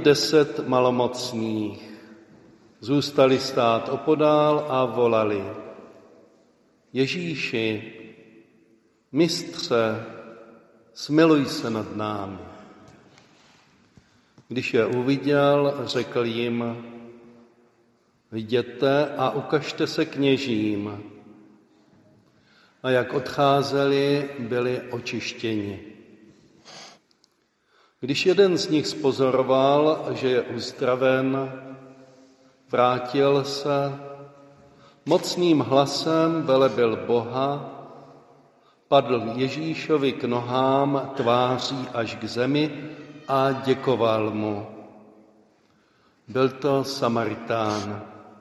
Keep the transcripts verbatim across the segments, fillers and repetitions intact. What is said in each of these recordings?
deset malomocných zůstali stát opodál a volali: Ježíši, mistře, smiluj se nad námi. Když je uviděl, řekl jim: Jděte a ukažte se kněžím. A jak odcházeli, byli očištěni. Když jeden z nich spozoroval, že je uzdraven, vrátil se, mocným hlasem velebil Boha, padl Ježíšovi k nohám tváří až k zemi a děkoval mu. Byl to Samaritán.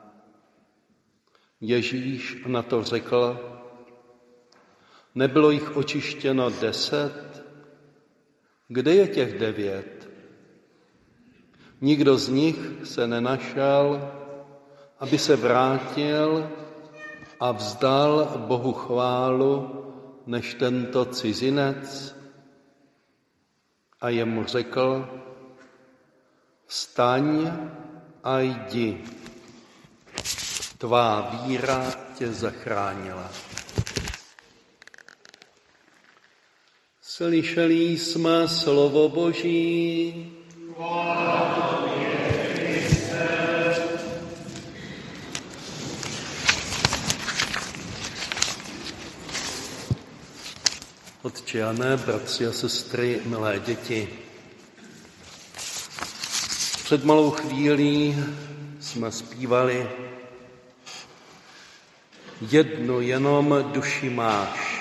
Ježíš na to řekl: Nebylo jich očištěno deset? Kde je těch devět? Nikdo z nich se nenašel, aby se vrátil a vzdal Bohu chválu, než tento cizinec. A jemu řekl: Vstaň a jdi, tvá víra tě zachránila. Slyšeli jsme slovo Boží. Otče Jané, bratři a sestry, milé děti, před malou chvílí jsme zpívali: Jednu jenom duši máš.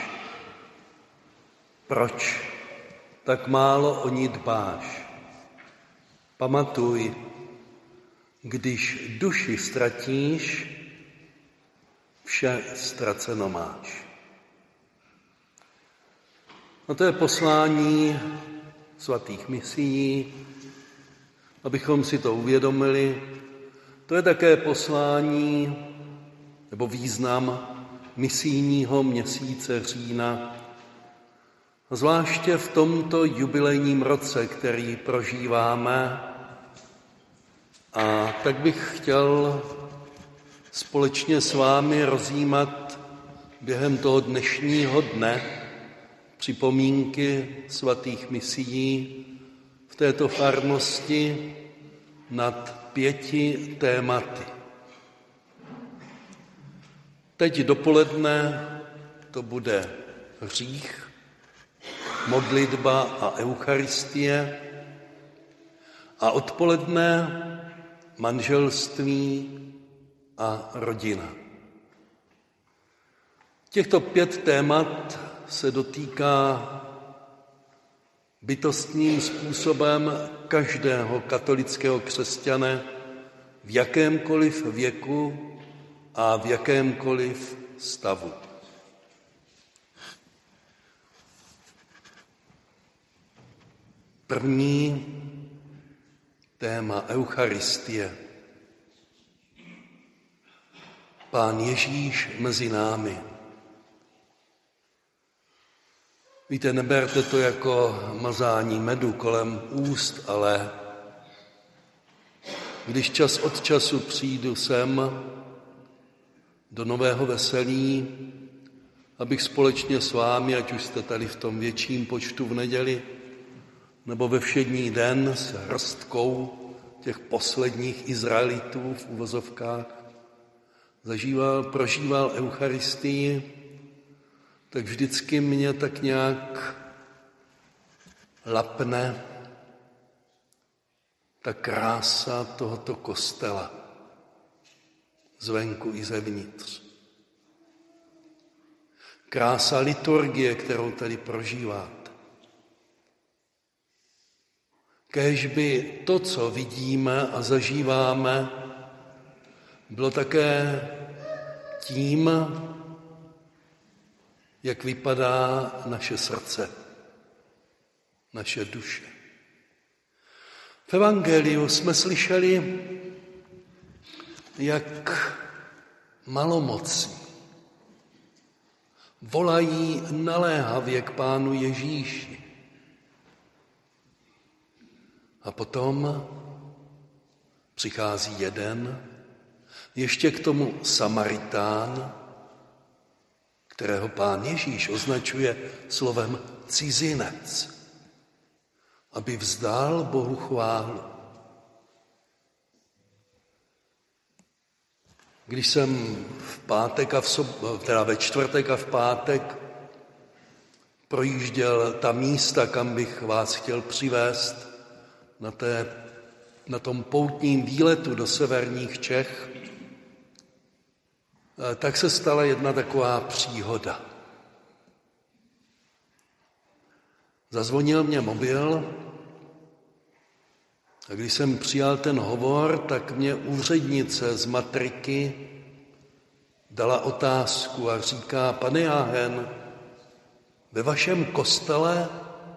Proč tak málo o ní dbáš? Pamatuj, když duši ztratíš, vše ztraceno máš. A to je poslání svatých misií, abychom si to uvědomili. To je také poslání nebo význam misijního měsíce října. A zvláště v tomto jubilejním roce, který prožíváme. A tak bych chtěl společně s vámi rozjímat během toho dnešního dne připomínky svatých misií v této farnosti nad pěti tématy. Teď dopoledne to bude hřích, modlitba a eucharistie a odpoledne manželství a rodina. Těchto pět témat se dotýká bytostným způsobem každého katolického křesťana v jakémkoliv věku a v jakémkoliv stavu. První téma eucharistie. Pán Ježíš mezi námi. Víte, neberte to jako mazání medu kolem úst, ale když čas od času přijdu sem do Nového Veselí, abych společně s vámi, ať už jste tady v tom větším počtu v neděli, nebo ve všední den s hrstkou těch posledních Izraelitů v uvozovkách, zažíval, prožíval eucharistii, tak vždycky mě tak nějak lapne ta krása tohoto kostela, zvenku i zevnitř. Krása liturgie, kterou tady prožíváte. Kéž by to, co vidíme a zažíváme, bylo také tím, jak vypadá naše srdce, naše duše. V evangeliu jsme slyšeli, jak malomocní volají naléhavě k Pánu Ježíši. A potom přichází jeden, ještě k tomu Samaritán, kterého Pán Ježíš označuje slovem cizinec, aby vzdal Bohu chválu. Když jsem v pátek a v sob... teda ve čtvrtek a v pátek projížděl ta místa, kam bych vás chtěl přivést na, té, na tom poutním výletu do severních Čech, tak se stala jedna taková příhoda. Zazvonil mě mobil a když jsem přijal ten hovor, tak mě úřednice z matriky dala otázku a říká: pane Jáhen, ve vašem kostele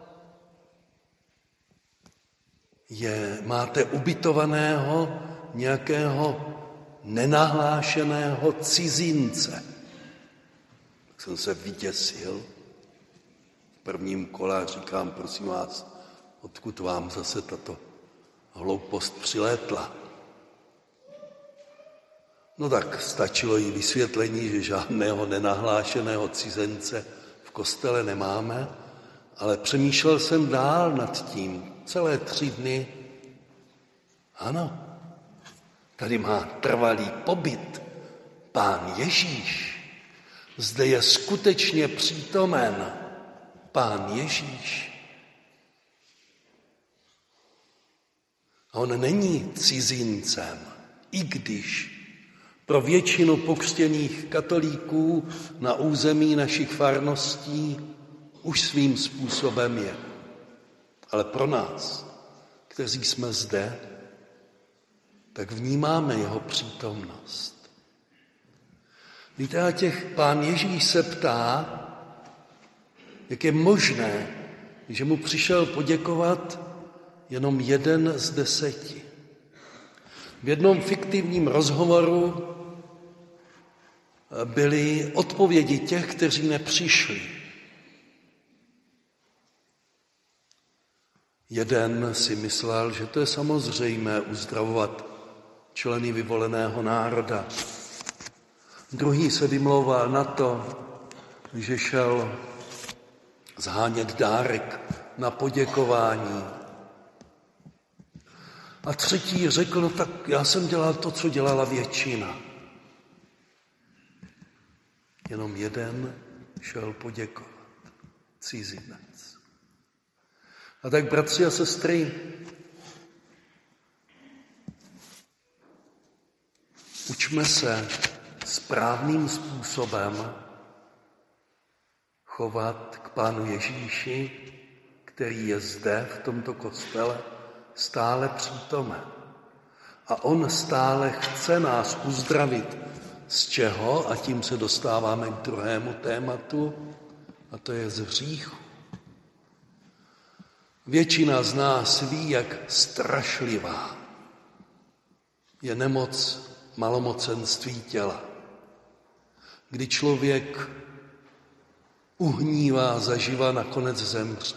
je, máte ubytovaného nějakého nenahlášeného cizince. Tak jsem se vyděsil v prvním kole a říkám: prosím vás, odkud vám zase tato hloupost přilétla? No tak stačilo jí vysvětlení, že žádného nenahlášeného cizince v kostele nemáme, ale přemýšlel jsem dál nad tím celé tři dny. Ano, tady má trvalý pobyt Pán Ježíš. Zde je skutečně přítomen Pán Ježíš. On není cizincem, i když pro většinu pokřtěných katolíků na území našich farností už svým způsobem je. Ale pro nás, kteří jsme zde, tak vnímáme jeho přítomnost. Víte, a těch Pán Ježíš se ptá, jak je možné, že mu přišel poděkovat jenom jeden z deseti. V jednom fiktivním rozhovoru byly odpovědi těch, kteří nepřišli. Jeden si myslel, že to je samozřejmé uzdravovat členy vyvoleného národa. Druhý se vymlouval na to, že šel zhánět dárek na poděkování. A třetí řekl: no tak já jsem dělal to, co dělala většina. Jenom jeden šel poděkovat. Cizinec. A tak, bratři a sestry, učme se správným způsobem chovat k Pánu Ježíši, který je zde v tomto kostele stále přítomen. A on stále chce nás uzdravit. Z čeho? A tím se dostáváme k druhému tématu, a to je z hříchu. Většina z nás ví, jak strašlivá je nemoc malomocenství těla, kdy člověk uhnívá zaživa, nakonec zemře.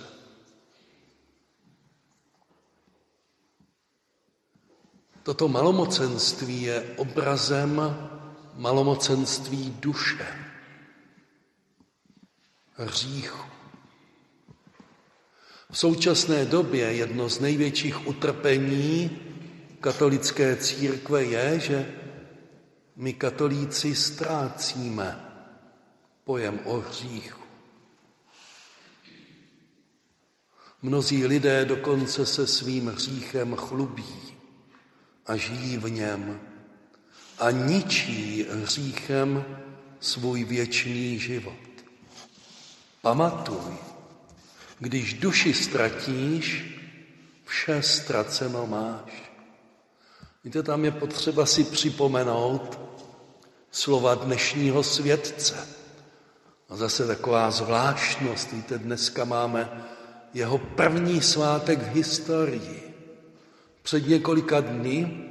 Toto malomocenství je obrazem malomocenství duše, hříchu. V současné době jedno z největších utrpení katolické církve je, že my katolíci ztrácíme pojem o hříchu. Mnozí lidé dokonce se svým hříchem chlubí a žijí v něm a ničí hříchem svůj věčný život. Pamatuj, když duši ztratíš, vše ztraceno máš. Víte, tam je potřeba si připomenout slova dnešního světce. A zase taková zvláštnost, víte, dneska máme jeho první svátek v historii. Před několika dny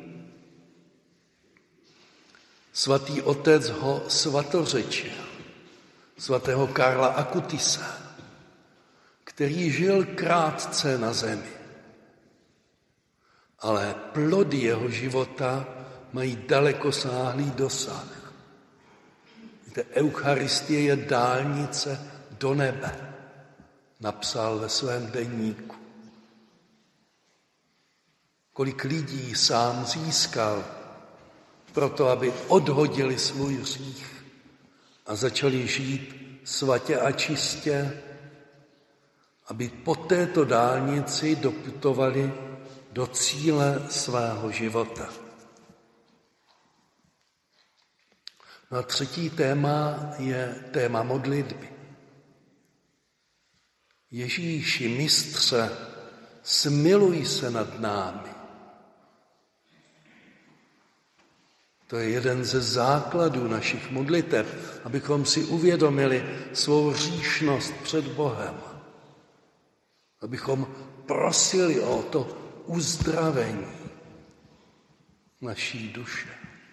svatý otec ho svatořečil, svatého Karla Akutise, který žil krátce na zemi. ale plody jeho života mají dalekosáhlý dosah. Víte, Eucharistie je dálnice do nebe, napsal ve svém deníku. Kolik lidí sám získal proto, aby odhodili svůj hřích a začali žít svatě a čistě, aby po této dálnici doputovali do cíle svého života. No a třetí téma je téma modlitby. Ježíši, mistře, smiluj se nad námi. To je jeden ze základů našich modlitev, abychom si uvědomili svou hříšnost před Bohem. Abychom prosili o to uzdravení naší duše.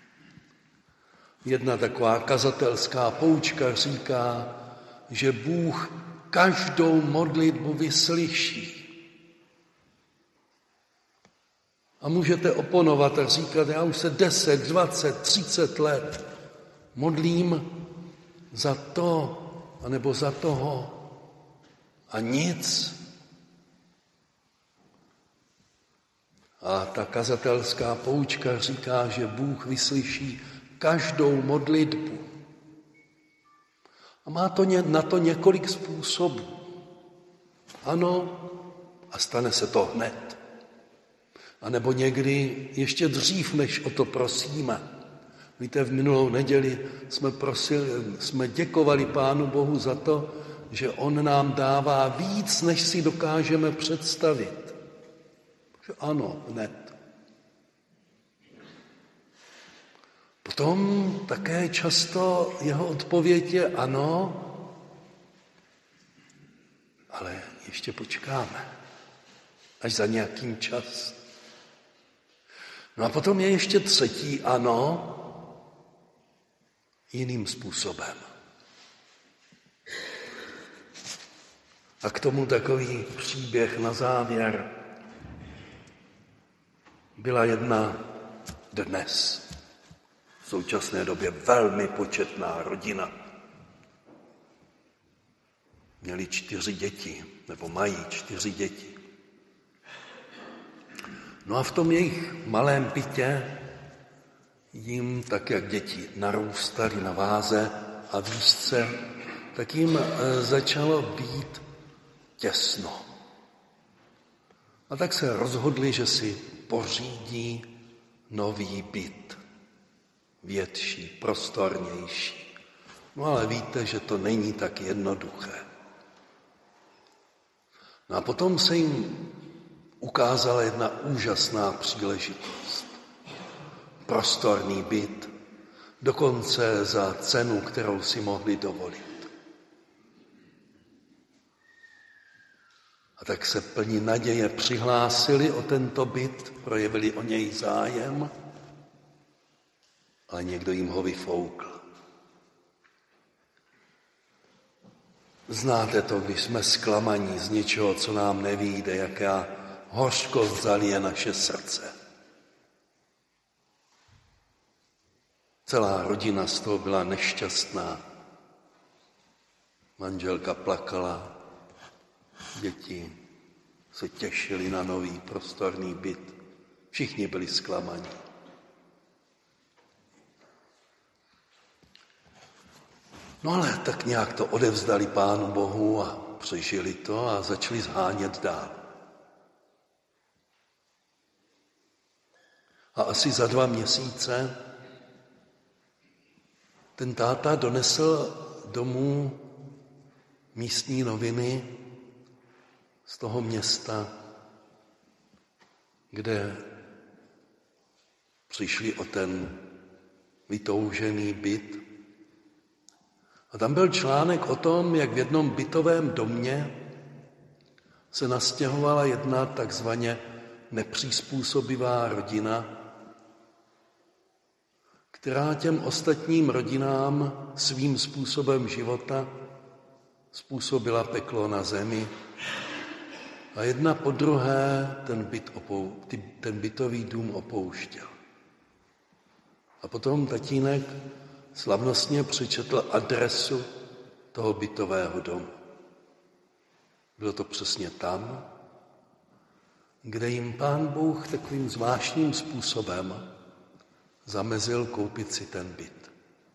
Jedna taková kazatelská poučka říká, že Bůh každou modlitbu vyslyší. A můžete oponovat a říkat, já už se deset, dvacet, třicet let modlím za to, anebo za toho a nic. A ta kazatelská poučka říká, že Bůh vyslyší každou modlitbu. A má to na to několik způsobů. Ano, a stane se to hned. A nebo někdy ještě dřív, než o to prosíme. Víte, v minulou neděli jsme, prosili, jsme děkovali Pánu Bohu za to, že on nám dává víc, než si dokážeme představit. Že ano, hned. Potom také často jeho odpověď je ano, ale ještě počkáme, až za nějakým čas. No a potom je ještě třetí ano, jiným způsobem. A k tomu takový příběh na závěr. Byla jedna dnes, v současné době velmi početná rodina. Měli čtyři děti, nebo mají čtyři děti. No a v tom jejich malém bytě jim, tak jak děti narůstaly na váze a výšce, tak jim začalo být těsno. A tak se rozhodli, že si pořídí nový byt. Větší, prostornější. No ale víte, že to není tak jednoduché. No a potom se jim ukázala jedna úžasná příležitost. Prostorný byt, dokonce za cenu, kterou si mohli dovolit. A tak se plní naděje přihlásili o tento byt, projevili o něj zájem, ale někdo jim ho vyfoukl. Znáte to, když jsme zklamaní z něčeho, co nám nevyjde, jaká hořkost zalije naše srdce. Celá rodina z toho byla nešťastná. Manželka plakala, děti se těšili na nový prostorný byt. Všichni byli zklamaní. No ale tak nějak to odevzdali Pánu Bohu a přežili to a začali zhánět dál. A asi za dva měsíce ten táta donesl domů místní noviny z toho města, kde přišli o ten vytoužený byt. A tam byl článek o tom, jak v jednom bytovém domě se nastěhovala jedna takzvaně nepřizpůsobivá rodina, která těm ostatním rodinám svým způsobem života způsobila peklo na zemi A jedna po druhé ten, byt opou, ten bytový dům opouštěl. A potom tatínek slavnostně přečetl adresu toho bytového domu. Bylo to přesně tam, kde jim Pán Bůh takovým zvláštním způsobem zamezil koupit si ten byt.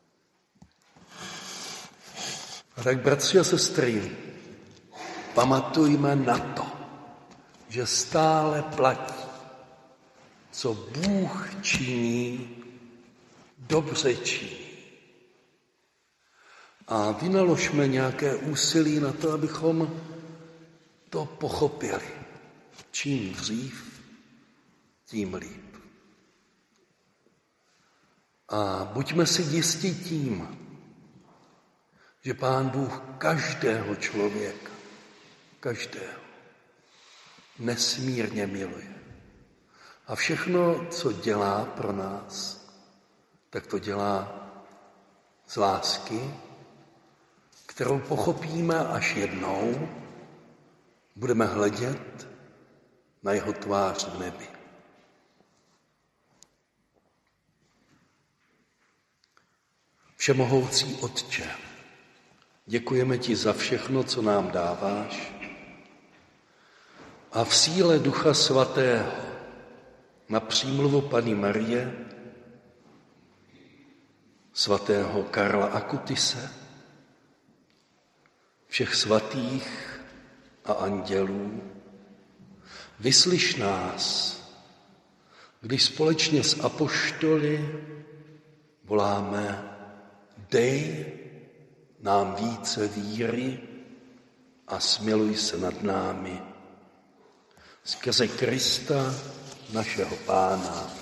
A tak, bratři a sestry, pamatujme na to, že stále platí, co Bůh činí, dobře činí. A vynaložme nějaké úsilí na to, abychom to pochopili. Čím dřív, tím líp. A buďme si jistí tím, že Pán Bůh každého člověka, každého, nesmírně miluje. A všechno, co dělá pro nás, tak to dělá z lásky, kterou pochopíme až jednou budeme hledět na jeho tvář v nebi. Všemohoucí Otče, děkujeme ti za všechno, co nám dáváš, a v síle Ducha Svatého na přímluvu Panny Marie, svatého Karla Akutise, všech svatých a andělů, vyslyš nás, když společně s apoštoly voláme: dej nám více víry a smiluj se nad námi. Skrze Krista, našeho Pána.